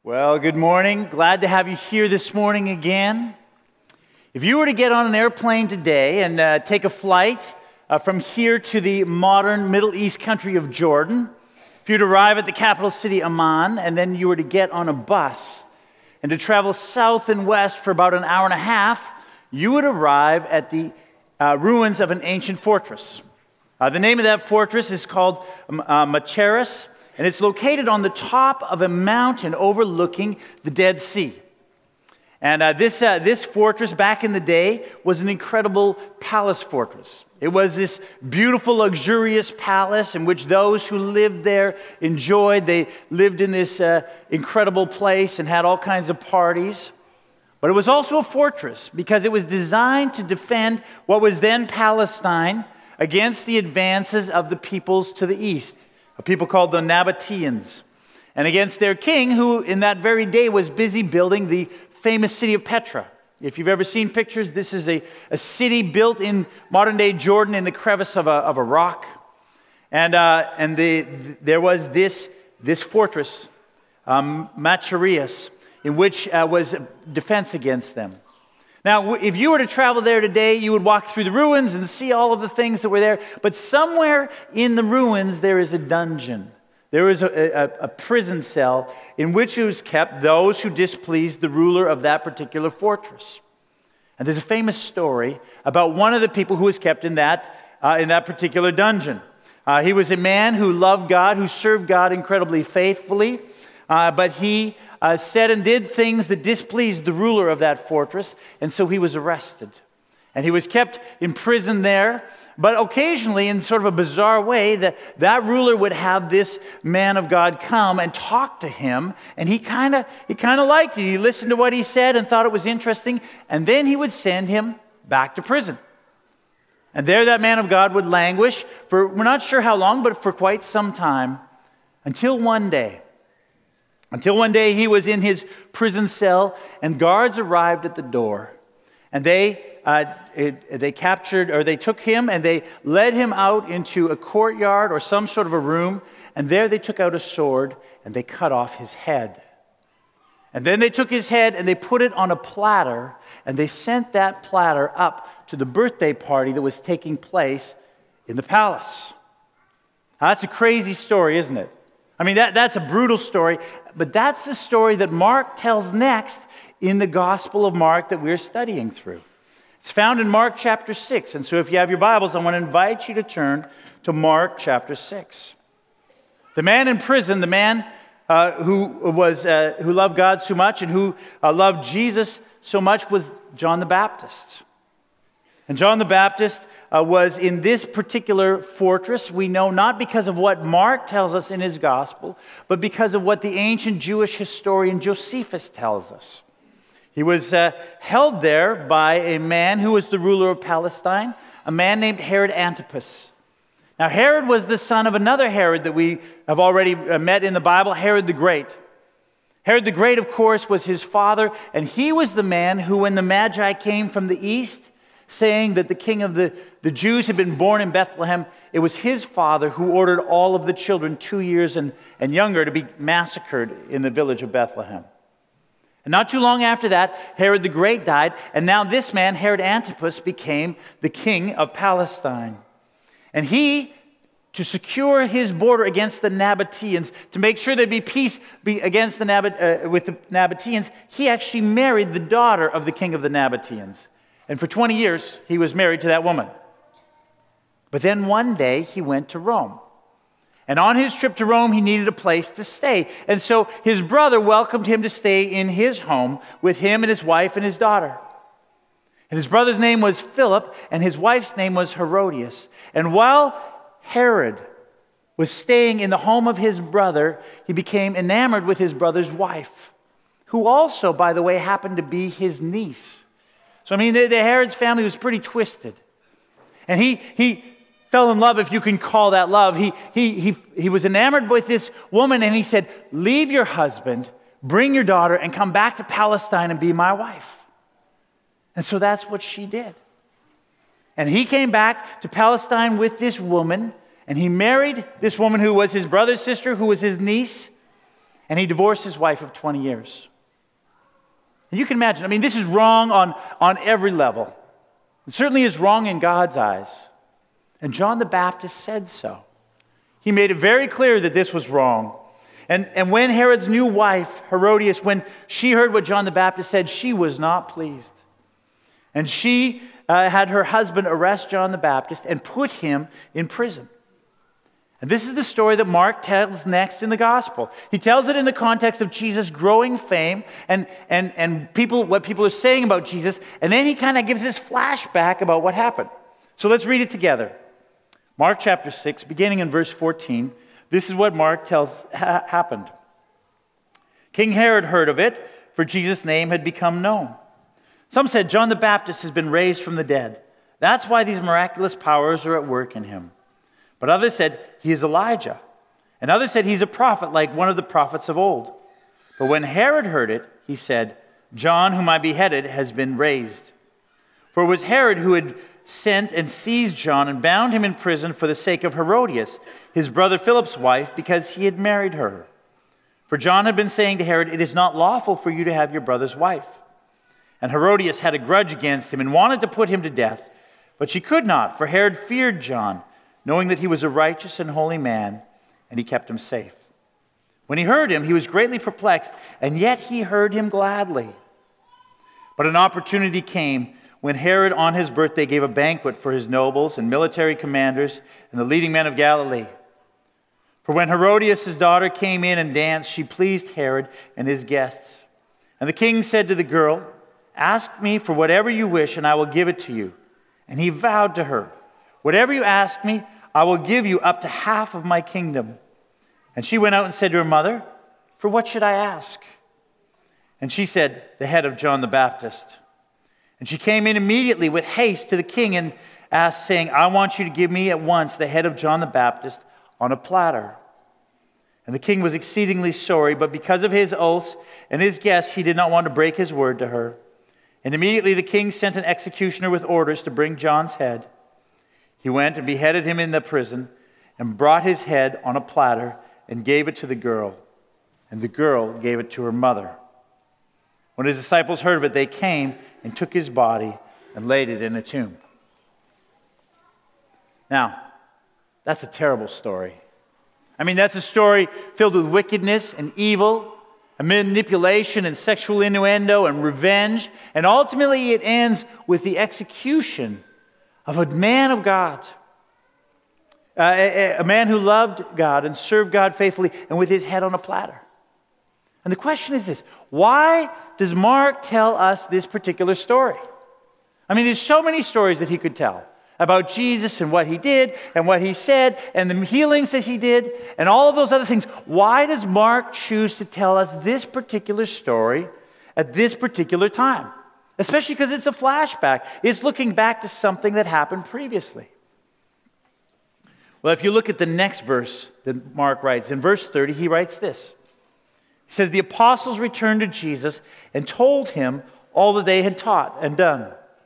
Well, good morning. Glad to have you here this morning again. If you were to get on an airplane today and take a flight from here to the modern Middle East country of Jordan, if you'd arrive at the capital city Amman, and then you were to get on a bus and to travel south and west for about an hour and a half, you would arrive at the ruins of an ancient fortress. The name of that fortress is called Machaerus, and it's located on the top of a mountain overlooking the Dead Sea. And this fortress back in the day was an incredible palace fortress. It was this beautiful, luxurious palace in which those who lived there enjoyed. They lived in this incredible place and had all kinds of parties. But it was also a fortress because it was designed to defend what was then Palestine against the advances of the peoples to the east, a people called the Nabateans, and against their king, who in that very day was busy building the famous city of Petra. If you've ever seen pictures, this is a city built in modern-day Jordan in the crevice of a rock. And there was this fortress, Machaerus, in which was defense against them. Now, if you were to travel there today, you would walk through the ruins and see all of the things that were there. But somewhere in the ruins, there is a dungeon. There is a prison cell in which it was kept those who displeased the ruler of that particular fortress. And there's a famous story about one of the people who was kept in that particular dungeon. He was a man who loved God, who served God incredibly faithfully, but he said and did things that displeased the ruler of that fortress, and so he was arrested. And he was kept in prison there, but occasionally, in sort of a bizarre way, that ruler would have this man of God come and talk to him, and he kind of liked it. He listened to what he said and thought it was interesting, and then he would send him back to prison. And there that man of God would languish for, we're not sure how long, but for quite some time, until one day he was in his prison cell, and guards arrived at the door, and they took him and they led him out into a courtyard or some sort of a room, and there they took out a sword and they cut off his head. And then they took his head and they put it on a platter, and they sent that platter up to the birthday party that was taking place in the palace. Now, that's a crazy story, isn't it? I mean, that's a brutal story, but that's the story that Mark tells next in the Gospel of Mark that we're studying through. It's found in Mark chapter 6, and so if you have your Bibles, I want to invite you to turn to Mark chapter 6. The man in prison, the man who loved God so much and who loved Jesus so much was John the Baptist. And John the Baptist was in this particular fortress, we know, not because of what Mark tells us in his gospel, but because of what the ancient Jewish historian Josephus tells us. He was held there by a man who was the ruler of Palestine, a man named Herod Antipas. Now, Herod was the son of another Herod that we have already met in the Bible, Herod the Great. Herod the Great, of course, was his father, and he was the man who, when the Magi came from the east, saying that the king of the Jews had been born in Bethlehem, it was his father who ordered all of the children 2 years and younger to be massacred in the village of Bethlehem. And not too long after that, Herod the Great died, and now this man, Herod Antipas, became the king of Palestine. And he, to secure his border against the Nabateans, to make sure there'd be peace against with the Nabateans, he actually married the daughter of the king of the Nabateans. And for 20 years, he was married to that woman. But then one day, he went to Rome. And on his trip to Rome, he needed a place to stay. And so his brother welcomed him to stay in his home with him and his wife and his daughter. And his brother's name was Philip, and his wife's name was Herodias. And while Herod was staying in the home of his brother, he became enamored with his brother's wife, who also, by the way, happened to be his niece. So, I mean, the Herod's family was pretty twisted. And he fell in love, if you can call that love. He was enamored with this woman, and he said, leave your husband, bring your daughter, and come back to Palestine and be my wife. And so that's what she did. And he came back to Palestine with this woman, and he married this woman who was his brother's sister, who was his niece. and he divorced his wife of 20 years. And you can imagine, this is wrong on every level. It certainly is wrong in God's eyes. And John the Baptist said so. He made it very clear that this was wrong. And when Herod's new wife, Herodias, when she heard what John the Baptist said, she was not pleased. And she had her husband arrest John the Baptist and put him in prison. And this is the story that Mark tells next in the gospel. He tells it in the context of Jesus' growing fame and what people are saying about Jesus. And then he kind of gives this flashback about what happened. So let's read it together. Mark chapter 6, beginning in verse 14. This is what Mark tells happened. King Herod heard of it, for Jesus' name had become known. Some said, John the Baptist has been raised from the dead. That's why these miraculous powers are at work in him. But others said, he is Elijah. And others said, he's a prophet like one of the prophets of old. But when Herod heard it, he said, John, whom I beheaded, has been raised. For it was Herod who had sent and seized John and bound him in prison for the sake of Herodias, his brother Philip's wife, because he had married her. For John had been saying to Herod, it is not lawful for you to have your brother's wife. And Herodias had a grudge against him and wanted to put him to death. But she could not, for Herod feared John, knowing that he was a righteous and holy man, and he kept him safe. When he heard him, he was greatly perplexed, and yet he heard him gladly. But an opportunity came when Herod on his birthday gave a banquet for his nobles and military commanders and the leading men of Galilee. For when Herodias' daughter came in and danced, she pleased Herod and his guests. And the king said to the girl, ask me for whatever you wish, and I will give it to you. And he vowed to her, whatever you ask me, I will give you up to half of my kingdom. And she went out and said to her mother, for what should I ask? And she said, the head of John the Baptist. And she came in immediately with haste to the king and asked, saying, I want you to give me at once the head of John the Baptist on a platter. And the king was exceedingly sorry, but because of his oaths and his guests, he did not want to break his word to her. And immediately the king sent an executioner with orders to bring John's head. He went and beheaded him in the prison and brought his head on a platter and gave it to the girl. And the girl gave it to her mother. When his disciples heard of it, they came and took his body and laid it in a tomb. Now, that's a terrible story. That's a story filled with wickedness and evil, and manipulation and sexual innuendo and revenge. And ultimately it ends with the execution of a man of God. A man who loved God and served God faithfully and with his head on a platter. And the question is this: why does Mark tell us this particular story? There's so many stories that he could tell about Jesus and what he did and what he said and the healings that he did and all of those other things. Why does Mark choose to tell us this particular story at this particular time? Especially because it's a flashback. It's looking back to something that happened previously. Well, if you look at the next verse that Mark writes, in verse 30, he writes this. He says, the apostles returned to Jesus and told him all that they had taught and done.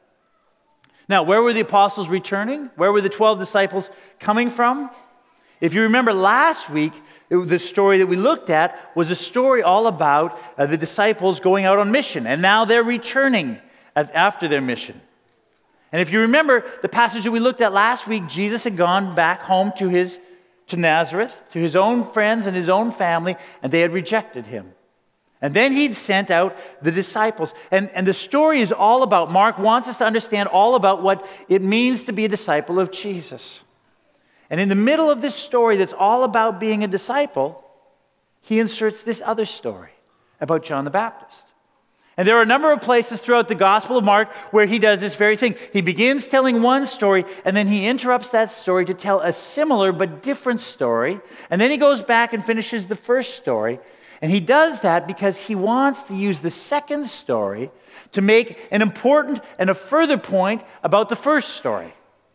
Now, where were the apostles returning? Where were the 12 disciples coming from? If you remember last week, the story that we looked at was a story all about the disciples going out on mission, and now they're returning after their mission. And if you remember the passage that we looked at last week, Jesus had gone back home to Nazareth, to his own friends and his own family, and they had rejected him. And then he'd sent out the disciples. And the story is all about, Mark wants us to understand all about what it means to be a disciple of Jesus. And in the middle of this story that's all about being a disciple, he inserts this other story about John the Baptist. And there are a number of places throughout the Gospel of Mark where he does this very thing. He begins telling one story, and then he interrupts that story to tell a similar but different story. And then he goes back and finishes the first story. And he does that because he wants to use the second story to make an important and a further point about the first story.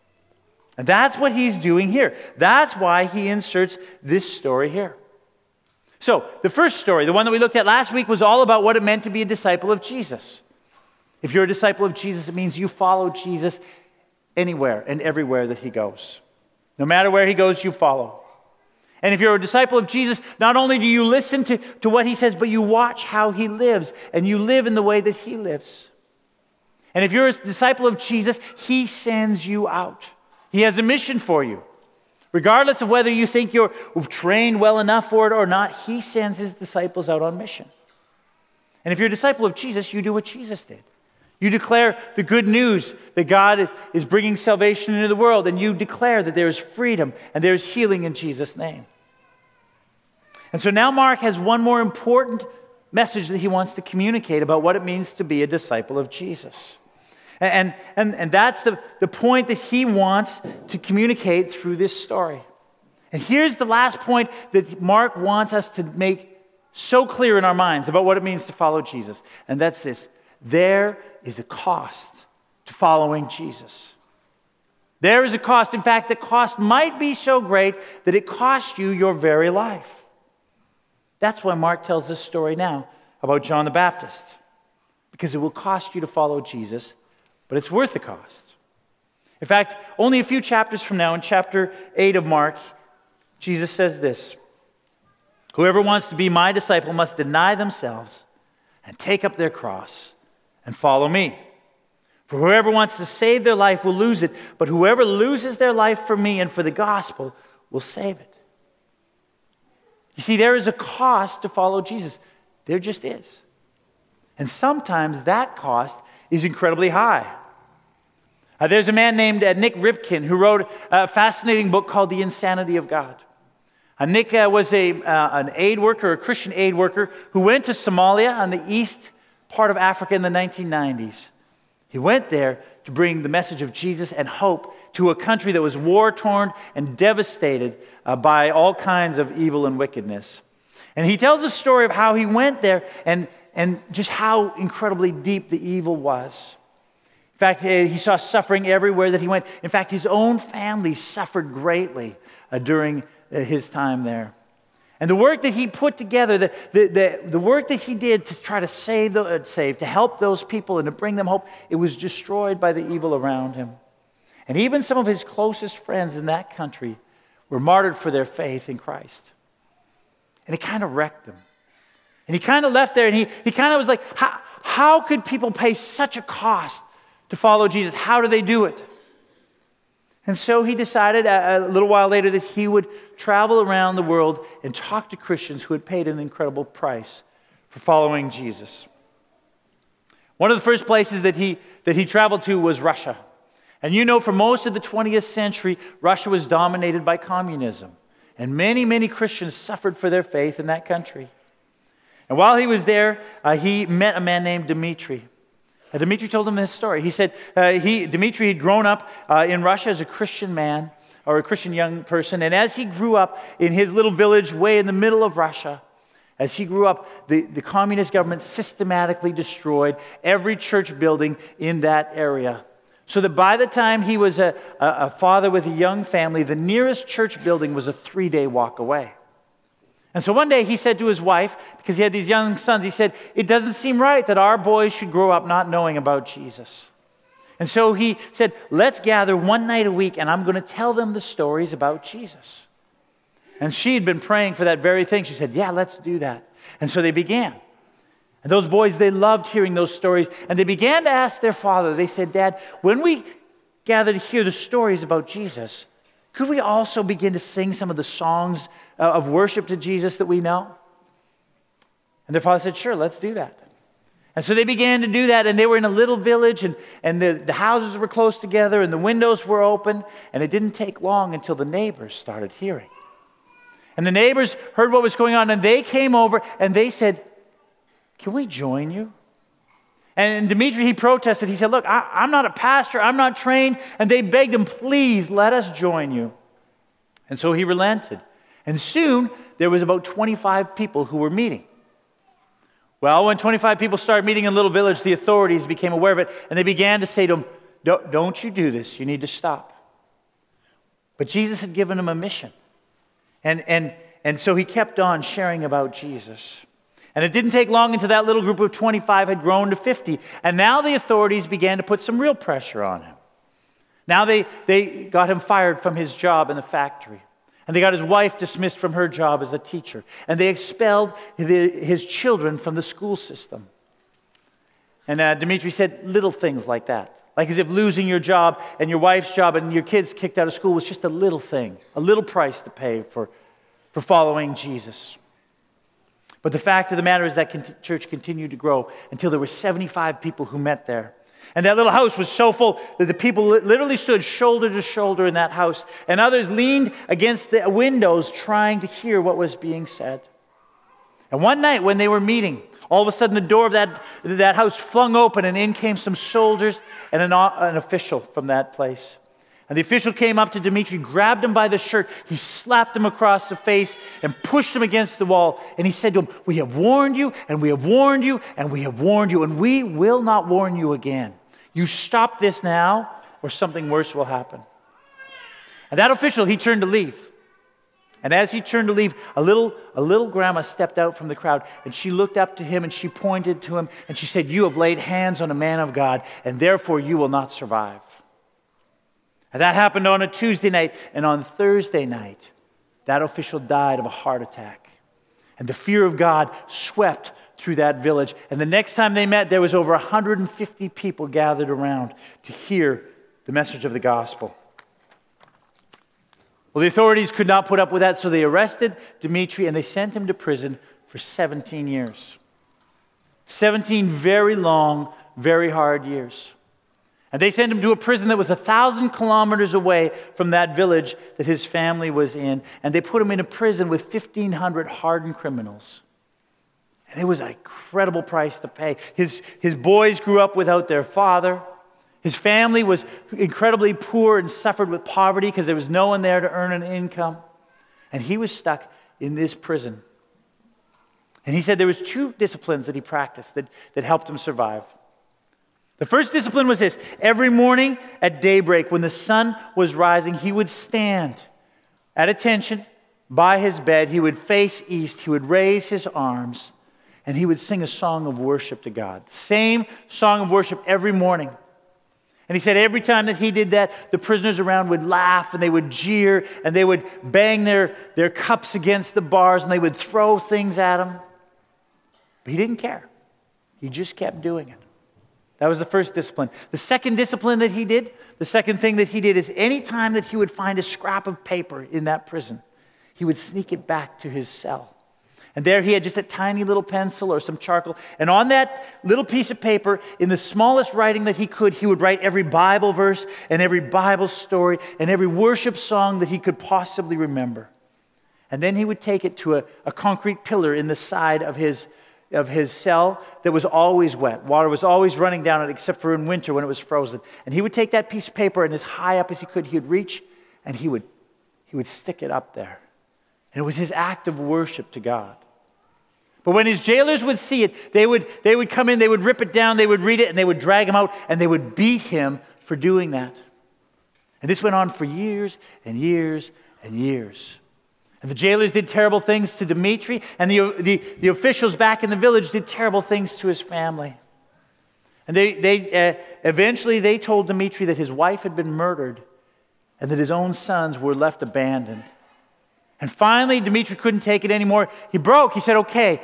And that's what he's doing here. That's why he inserts this story here. So, the first story, the one that we looked at last week, was all about what it meant to be a disciple of Jesus. If you're a disciple of Jesus, it means you follow Jesus anywhere and everywhere that he goes. No matter where he goes, you follow. And if you're a disciple of Jesus, not only do you listen to what he says, but you watch how he lives, and you live in the way that he lives. And if you're a disciple of Jesus, he sends you out. He has a mission for you. Regardless of whether you think you're trained well enough for it or not, he sends his disciples out on mission. And if you're a disciple of Jesus, you do what Jesus did. You declare the good news that God is bringing salvation into the world, and you declare that there is freedom and there is healing in Jesus' name. And so now Mark has one more important message that he wants to communicate about what it means to be a disciple of Jesus. And that's the point that he wants to communicate through this story. And here's the last point that Mark wants us to make so clear in our minds about what it means to follow Jesus. And that's this: there is a cost to following Jesus. There is a cost. In fact, the cost might be so great that it costs you your very life. That's why Mark tells this story now about John the Baptist. Because it will cost you to follow Jesus, but it's worth the cost. In fact, only a few chapters from now, in chapter 8 of Mark, Jesus says this: "Whoever wants to be my disciple must deny themselves and take up their cross and follow me. For whoever wants to save their life will lose it, but whoever loses their life for me and for the gospel will save it." You see, there is a cost to follow Jesus. There just is. And sometimes that cost is incredibly high. There's a man named Nick Ripken who wrote a fascinating book called The Insanity of God. Nick was an aid worker, a Christian aid worker, who went to Somalia on the east part of Africa in the 1990s. He went there to bring the message of Jesus and hope to a country that was war-torn and devastated by all kinds of evil and wickedness. And he tells a story of how he went there and just how incredibly deep the evil was. In fact, he saw suffering everywhere that he went. In fact, his own family suffered greatly during his time there. And the work that he put together, the work that he did to try to save, to help those people and to bring them hope, it was destroyed by the evil around him. And even some of his closest friends in that country were martyred for their faith in Christ. And it kind of wrecked him. And he kind of left there, and he kind of was like, how could people pay such a cost to follow Jesus? How do they do it? And so he decided a little while later that he would travel around the world and talk to Christians who had paid an incredible price for following Jesus. One of the first places that he traveled to was Russia. And you know, for most of the 20th century, Russia was dominated by communism. And many, many Christians suffered for their faith in that country. And while he was there, he met a man named Dmitri. Dmitri told him this story. He said Dmitri had grown up in Russia as a Christian man, or a Christian young person. And as he grew up in his little village way in the middle of Russia, as he grew up, the communist government systematically destroyed every church building in that area. So that by the time he was a father with a young family, the nearest church building was a 3-day walk away. And so one day he said to his wife, because he had these young sons, he said, "It doesn't seem right that our boys should grow up not knowing about Jesus." And so he said, "Let's gather one night a week and I'm going to tell them the stories about Jesus." And she had been praying for that very thing. She said, "Yeah, let's do that." And so they began. And those boys, they loved hearing those stories. And they began to ask their father, they said, "Dad, when we gather to hear the stories about Jesus, could we also begin to sing some of the songs of worship to Jesus that we know?" And their father said, "Sure, let's do that." And so they began to do that, and they were in a little village, and the houses were close together, and the windows were open, and it didn't take long until the neighbors started hearing. And the neighbors heard what was going on, and they came over, and they said, "Can we join you?" And Dmitri, he protested. He said, "Look, I'm not a pastor. I'm not trained." And they begged him, "Please, let us join you." And so he relented. And soon, there was about 25 people who were meeting. Well, when 25 people started meeting in a little village, the authorities became aware of it, and they began to say to him, "Don't you do this. You need to stop." But Jesus had given him a mission. And so he kept on sharing about Jesus. And it didn't take long until that little group of 25 had grown to 50. And now the authorities began to put some real pressure on him. Now they got him fired from his job in the factory. And they got his wife dismissed from her job as a teacher. And they expelled his children from the school system. And Dmitri said little things like that. Like as if losing your job and your wife's job and your kids kicked out of school was just a little thing, a little price to pay for following Jesus. But the fact of the matter is that church continued to grow until there were 75 people who met there. And that little house was so full that the people literally stood shoulder to shoulder in that house. And others leaned against the windows trying to hear what was being said. And one night when they were meeting, all of a sudden the door of that house flung open and in came some soldiers and an official from that place. And the official came up to Dmitri, grabbed him by the shirt. He slapped him across the face and pushed him against the wall. And he said to him, "We have warned you, and we have warned you, and we have warned you, and we will not warn you again. You stop this now, or something worse will happen." And that official, he turned to leave. And as he turned to leave, a little grandma stepped out from the crowd, and she looked up to him, and she pointed to him, and she said, "You have laid hands on a man of God, and therefore you will not survive." And that happened on a Tuesday night, and on Thursday night, that official died of a heart attack. And the fear of God swept through that village. And the next time they met, there was over 150 people gathered around to hear the message of the gospel. Well, the authorities could not put up with that, so they arrested Dmitri and they sent him to prison for 17 years. 17 very long, very hard years. And they sent him to a prison that was 1,000 kilometers away from that village that his family was in. And they put him in a prison with 1,500 hardened criminals. And it was an incredible price to pay. His boys grew up without their father. His family was incredibly poor and suffered with poverty because there was no one there to earn an income. And he was stuck in this prison. And he said there was 2 disciplines that he practiced that helped him survive. The first discipline was this. Every morning at daybreak, when the sun was rising, he would stand at attention by his bed. He would face east. He would raise his arms. And he would sing a song of worship to God. Same song of worship every morning. And he said every time that he did that, the prisoners around would laugh and they would jeer and they would bang their cups against the bars and they would throw things at him. But he didn't care. He just kept doing it. That was the first discipline. The second discipline that he did, the second thing that he did is any time that he would find a scrap of paper in that prison, he would sneak it back to his cell. And there he had just a tiny little pencil or some charcoal. And on that little piece of paper, in the smallest writing that he could, he would write every Bible verse and every Bible story and every worship song that he could possibly remember. And then he would take it to a concrete pillar in the side of his cell that was always wet. Water was always running down it except for in winter when it was frozen. And he would take that piece of paper and as high up as he could, he would reach and he would stick it up there. And it was his act of worship to God. But when his jailers would see it, they would come in, they would rip it down, they would read it, and they would drag him out, and they would beat him for doing that. And this went on for years and years and years. And the jailers did terrible things to Dmitri, and the officials back in the village did terrible things to his family. And they eventually told Dmitri that his wife had been murdered and that his own sons were left abandoned. And finally, Dmitri couldn't take it anymore. He broke. He said, "Okay,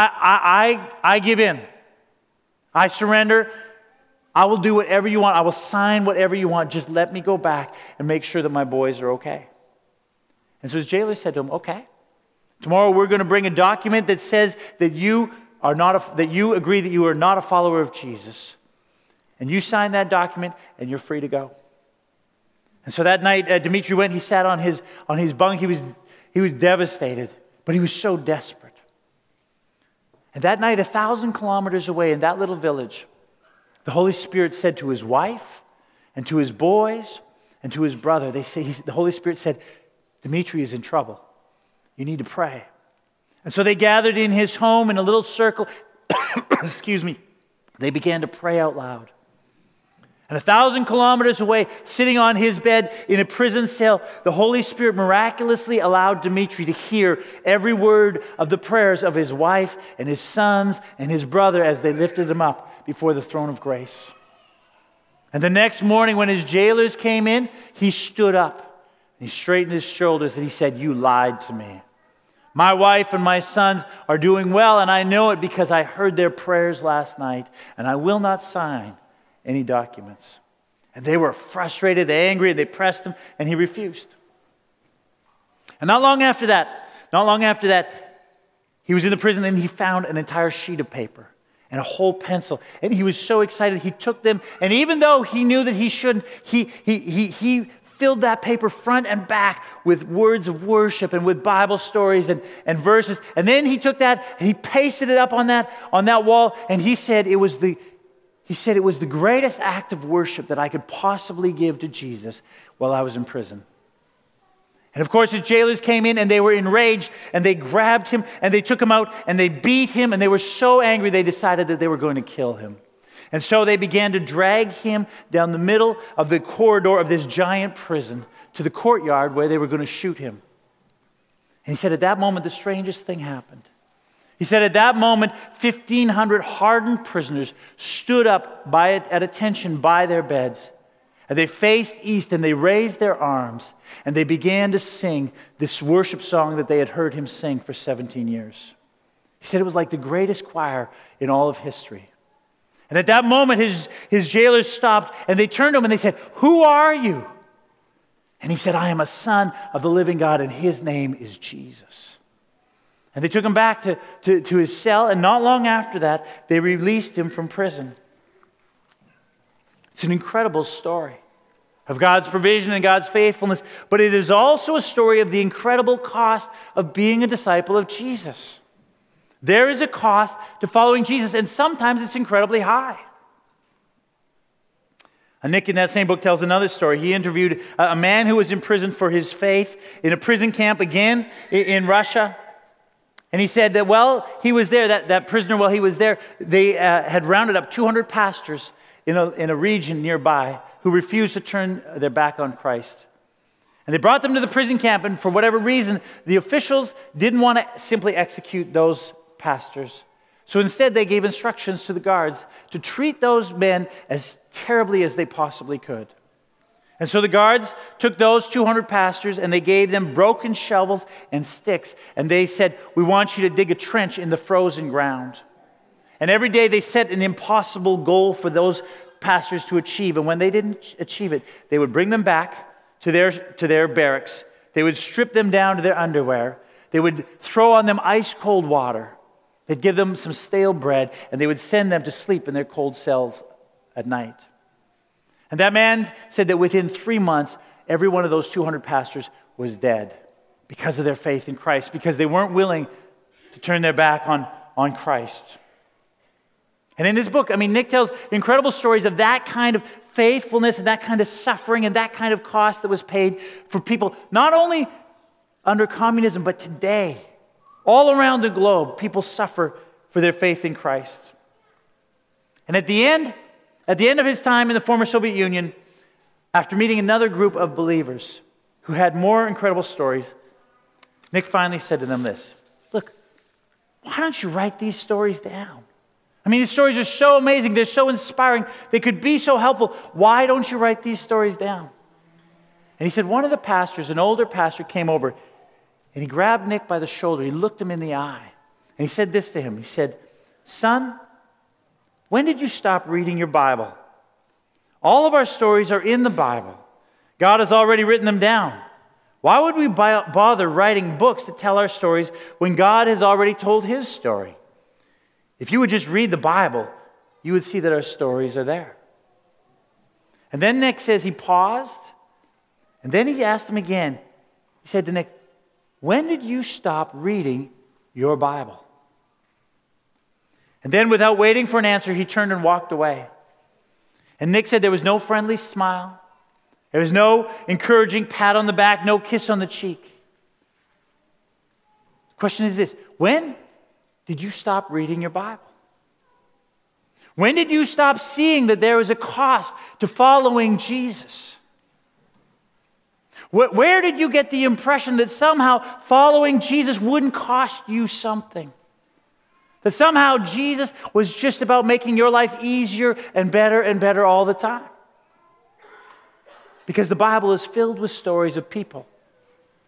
I give in. I surrender. I will do whatever you want. I will sign whatever you want. Just let me go back and make sure that my boys are okay." And so his jailer said to him, "Okay, tomorrow we're going to bring a document that says that you agree that you are not a follower of Jesus. And you sign that document and you're free to go." And so that night, Dmitri went, he sat on his bunk. He was devastated, but he was so desperate. And that night, 1,000 kilometers away in that little village, the Holy Spirit said to his wife and to his boys and to his brother, the Holy Spirit said, "Dmitri is in trouble. You need to pray." And so they gathered in his home in a little circle. Excuse me. They began to pray out loud. And 1,000 kilometers away, sitting on his bed in a prison cell, the Holy Spirit miraculously allowed Dmitri to hear every word of the prayers of his wife and his sons and his brother as they lifted him up before the throne of grace. And the next morning when his jailers came in, he stood up. He straightened his shoulders and he said, "You lied to me. My wife and my sons are doing well, and I know it because I heard their prayers last night, and I will not sign any documents." And they were frustrated, angry, and they pressed him, and he refused. And not long after that, he was in the prison and he found an entire sheet of paper and a whole pencil. And he was so excited, he took them, and even though he knew that he shouldn't, he filled that paper front and back with words of worship and with Bible stories and verses. And then he took that and he pasted it up on that wall, and he said it was the greatest act of worship that I could possibly give to Jesus while I was in prison. And of course, his jailers came in and they were enraged, and they grabbed him and they took him out and they beat him, and they were so angry they decided that they were going to kill him. And so they began to drag him down the middle of the corridor of this giant prison to the courtyard where they were going to shoot him. And he said at that moment, the strangest thing happened. He said at that moment, 1,500 hardened prisoners stood up at attention by their beds. And they faced east and they raised their arms and they began to sing this worship song that they had heard him sing for 17 years. He said it was like the greatest choir in all of history. And at that moment, his jailers stopped and they turned to him and they said, "Who are you?" And he said, "I am a son of the living God, and his name is Jesus." And they took him back to his cell, and not long after that, they released him from prison. It's an incredible story of God's provision and God's faithfulness, but it is also a story of the incredible cost of being a disciple of Jesus. There is a cost to following Jesus, and sometimes it's incredibly high. Nick, in that same book, tells another story. He interviewed a man who was imprisoned for his faith in a prison camp again in Russia. And he said that while he was there, that prisoner, while he was there, they had rounded up 200 pastors in a region nearby who refused to turn their back on Christ. And they brought them to the prison camp, and for whatever reason, the officials didn't want to simply execute those pastors. So instead, they gave instructions to the guards to treat those men as terribly as they possibly could. And so the guards took those 200 pastors and they gave them broken shovels and sticks, and they said, "We want you to dig a trench in the frozen ground." And every day they set an impossible goal for those pastors to achieve. And when they didn't achieve it, they would bring them back to their barracks. They would strip them down to their underwear. They would throw on them ice cold water. They'd give them some stale bread, and they would send them to sleep in their cold cells at night. And that man said that within 3 months, every one of those 200 pastors was dead because of their faith in Christ, because they weren't willing to turn their back on Christ. And in this book, Nick tells incredible stories of that kind of faithfulness and that kind of suffering and that kind of cost that was paid for people, not only under communism, but today. All around the globe, people suffer for their faith in Christ. And at the end of his time in the former Soviet Union, after meeting another group of believers who had more incredible stories, Nick finally said to them this: "Look, why don't you write these stories down? These stories are so amazing. They're so inspiring. They could be so helpful. Why don't you write these stories down?" And he said one of the pastors, an older pastor, came over and he grabbed Nick by the shoulder. He looked him in the eye and he said this to him. He said, "Son, when did you stop reading your Bible? All of our stories are in the Bible. God has already written them down. Why would we bother writing books to tell our stories when God has already told His story? If you would just read the Bible, you would see that our stories are there." And then Nick says he paused, and then he asked him again. He said to Nick, "When did you stop reading your Bible?" And then, without waiting for an answer, he turned and walked away. And Nick said there was no friendly smile. There was no encouraging pat on the back, no kiss on the cheek. The question is this: when did you stop reading your Bible? When did you stop seeing that there is a cost to following Jesus? Where did you get the impression that somehow following Jesus wouldn't cost you something? That somehow Jesus was just about making your life easier and better all the time? Because the Bible is filled with stories of people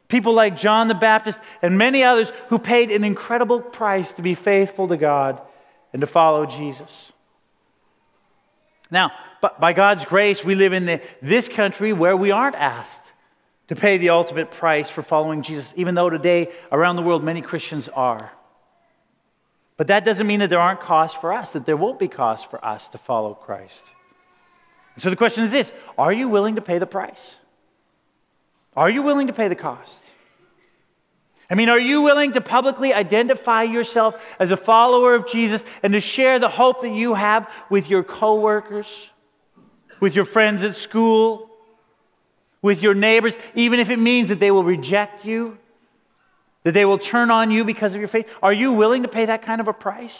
People like John the Baptist and many others who paid an incredible price to be faithful to God and to follow Jesus. Now, by God's grace, we live in this country where we aren't asked to pay the ultimate price for following Jesus, even though today around the world many Christians are. But that doesn't mean that there aren't costs for us, that there won't be costs for us to follow Christ. And so the question is this: are you willing to pay the price? Are you willing to pay the cost? I mean, are you willing to publicly identify yourself as a follower of Jesus and to share the hope that you have with your coworkers, with your friends at school, with your neighbors, even if it means that they will reject you, that they will turn on you because of your faith? Are you willing to pay that kind of a price?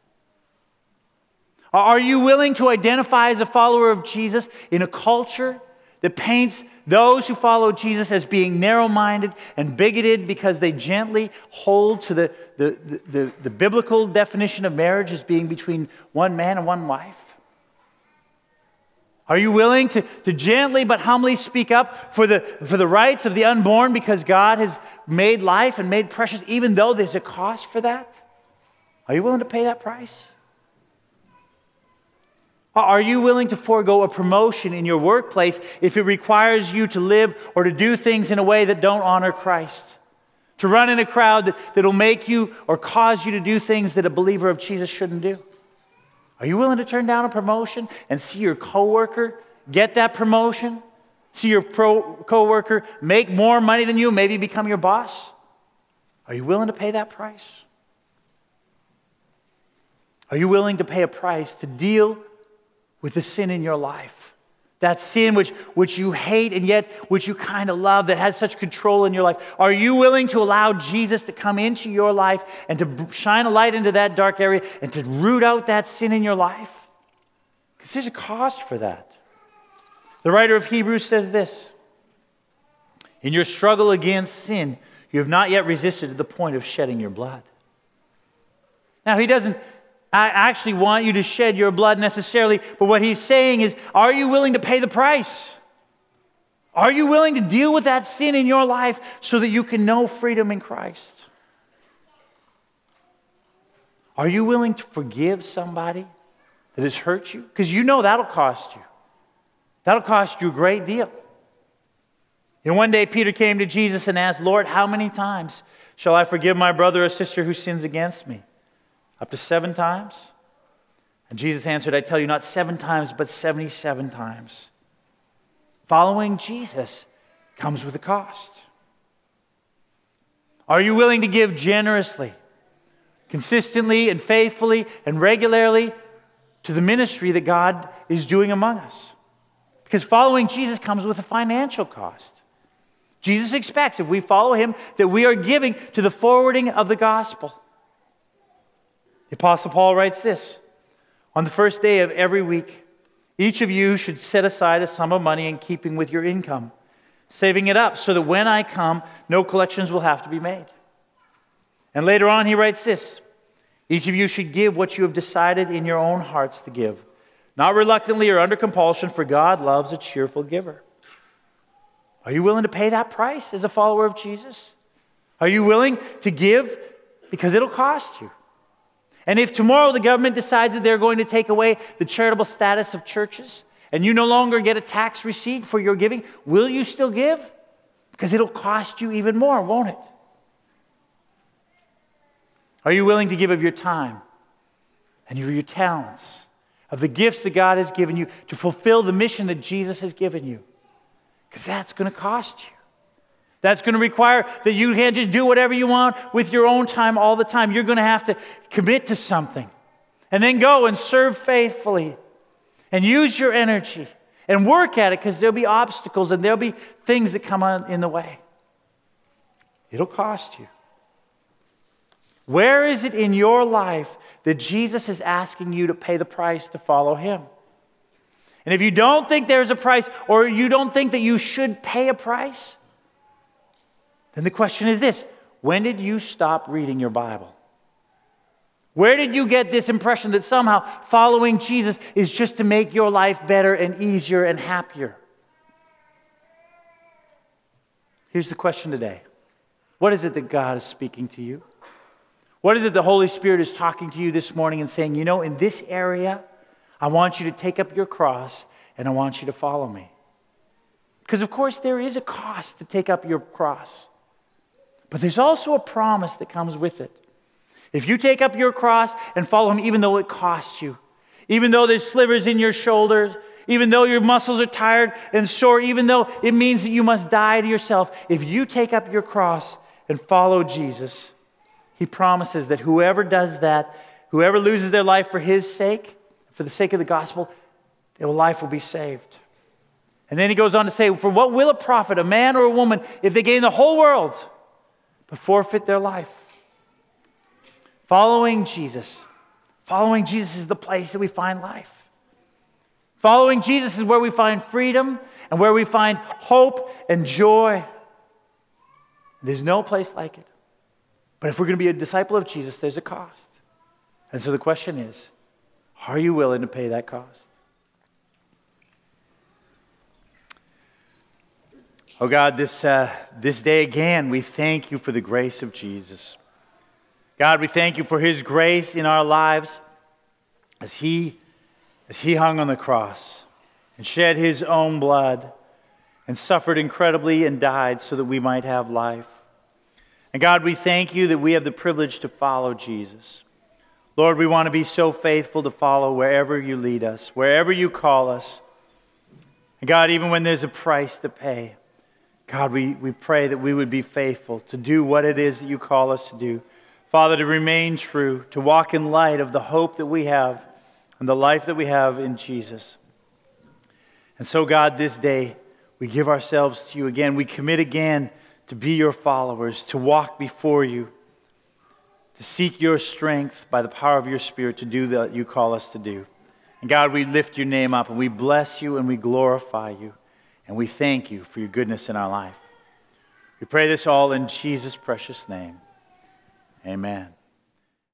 Are you willing to identify as a follower of Jesus in a culture that paints those who follow Jesus as being narrow-minded and bigoted because they gently hold to the biblical definition of marriage as being between one man and one wife? Are you willing to gently but humbly speak up for the rights of the unborn because God has made life and made precious, even though there's a cost for that? Are you willing to pay that price? Are you willing to forego a promotion in your workplace if it requires you to live or to do things in a way that don't honor Christ? To run in a crowd that will make you or cause you to do things that a believer of Jesus shouldn't do? Are you willing to turn down a promotion and see your coworker get that promotion? See your coworker make more money than you, maybe become your boss? Are you willing to pay that price? Are you willing to pay a price to deal with the sin in your life? That sin which you hate and yet which you kind of love, that has such control in your life. Are you willing to allow Jesus to come into your life and to shine a light into that dark area and to root out that sin in your life? Because there's a cost for that. The writer of Hebrews says this: in your struggle against sin, you have not yet resisted to the point of shedding your blood. Now, he doesn't actually want you to shed your blood necessarily, but what he's saying is, are you willing to pay the price? Are you willing to deal with that sin in your life so that you can know freedom in Christ? Are you willing to forgive somebody that has hurt you? Because you know that'll cost you. That'll cost you a great deal. And one day Peter came to Jesus and asked, Lord, how many times shall I forgive my brother or sister who sins against me? Up to 7 times? And Jesus answered, I tell you, not 7 times, but 77 times. Following Jesus comes with a cost. Are you willing to give generously, consistently and faithfully and regularly to the ministry that God is doing among us? Because following Jesus comes with a financial cost. Jesus expects, if we follow Him, that we are giving to the forwarding of the gospel. The Apostle Paul writes this: on the first day of every week, each of you should set aside a sum of money in keeping with your income, saving it up so that when I come, no collections will have to be made. And later on he writes this: each of you should give what you have decided in your own hearts to give, not reluctantly or under compulsion, for God loves a cheerful giver. Are you willing to pay that price as a follower of Jesus? Are you willing to give because it'll cost you? And if tomorrow the government decides that they're going to take away the charitable status of churches and you no longer get a tax receipt for your giving, will you still give? Because it'll cost you even more, won't it? Are you willing to give of your time and of your talents, of the gifts that God has given you to fulfill the mission that Jesus has given you? Because that's going to cost you. That's going to require that you can't just do whatever you want with your own time all the time. You're going to have to commit to something and then go and serve faithfully and use your energy and work at it, because there'll be obstacles and there'll be things that come in the way. It'll cost you. Where is it in your life that Jesus is asking you to pay the price to follow Him? And if you don't think there's a price, or you don't think that you should pay a price, then the question is this: when did you stop reading your Bible? Where did you get this impression that somehow following Jesus is just to make your life better and easier and happier? Here's the question today. What is it that God is speaking to you? What is it the Holy Spirit is talking to you this morning and saying, in this area, I want you to take up your cross and I want you to follow me? Because of course there is a cost to take up your cross. But there's also a promise that comes with it. If you take up your cross and follow Him, even though it costs you, even though there's slivers in your shoulders, even though your muscles are tired and sore, even though it means that you must die to yourself, if you take up your cross and follow Jesus, He promises that whoever does that, whoever loses their life for His sake, for the sake of the gospel, their life will be saved. And then He goes on to say, for what will it profit a man or a woman if they gain the whole world but forfeit their life? Following Jesus is the place that we find life. Following Jesus is where we find freedom and where we find hope and joy. There's no place like it. But if we're going to be a disciple of Jesus, there's a cost. And so the question is, are you willing to pay that cost? Oh God, this day again, we thank You for the grace of Jesus. God, we thank You for His grace in our lives as He hung on the cross and shed His own blood and suffered incredibly and died so that we might have life. And God, we thank You that we have the privilege to follow Jesus. Lord, we want to be so faithful to follow wherever You lead us, wherever You call us. And God, even when there's a price to pay, God, we pray that we would be faithful to do what it is that You call us to do. Father, to remain true, to walk in light of the hope that we have and the life that we have in Jesus. And so, God, this day, we give ourselves to You again. We commit again to be Your followers, to walk before You, to seek Your strength by the power of Your Spirit to do what You call us to do. And God, we lift Your name up and we bless You and we glorify You. And we thank You for Your goodness in our life. We pray this all in Jesus' precious name. Amen.